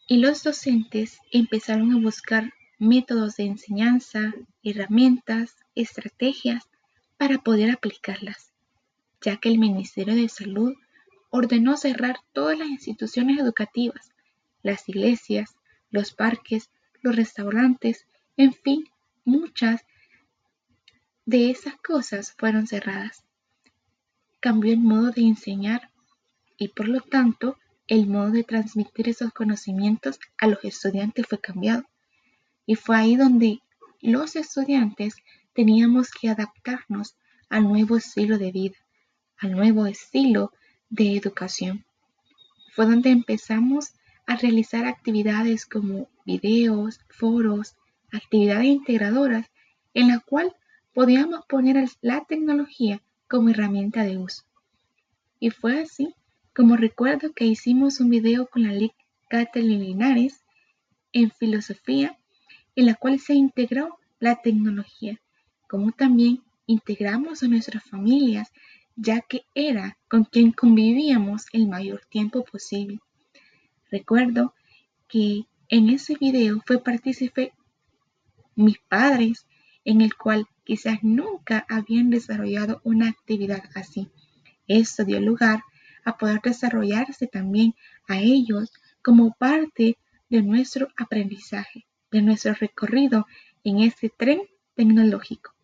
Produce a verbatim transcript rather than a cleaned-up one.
y los docentes empezaron a buscar métodos de enseñanza, herramientas, estrategias para poder aplicarlas, ya que el Ministerio de Salud ordenó cerrar todas las instituciones educativas, las iglesias, los parques, los restaurantes, en fin, muchas de esas cosas fueron cerradas. Cambió el modo de enseñar y por lo tanto el modo de transmitir esos conocimientos a los estudiantes fue cambiado. Y fue ahí donde los estudiantes teníamos que adaptarnos al nuevo estilo de vida, al nuevo estilo de educación. Fue donde empezamos a realizar actividades como videos, foros, actividades integradoras en la cual podíamos poner la tecnología como herramienta de uso. Y fue así como recuerdo que hicimos un video con la Lic Kathleen Linares en filosofía, en la cual se integró la tecnología, como también integramos a nuestras familias, ya que era con quien convivíamos el mayor tiempo posible. Recuerdo que en ese video fue partícipe mis padres, en el cual quizás nunca habían desarrollado una actividad así. Esto dio lugar a poder desarrollarse también a ellos como parte de nuestro aprendizaje, de nuestro recorrido en este tren tecnológico.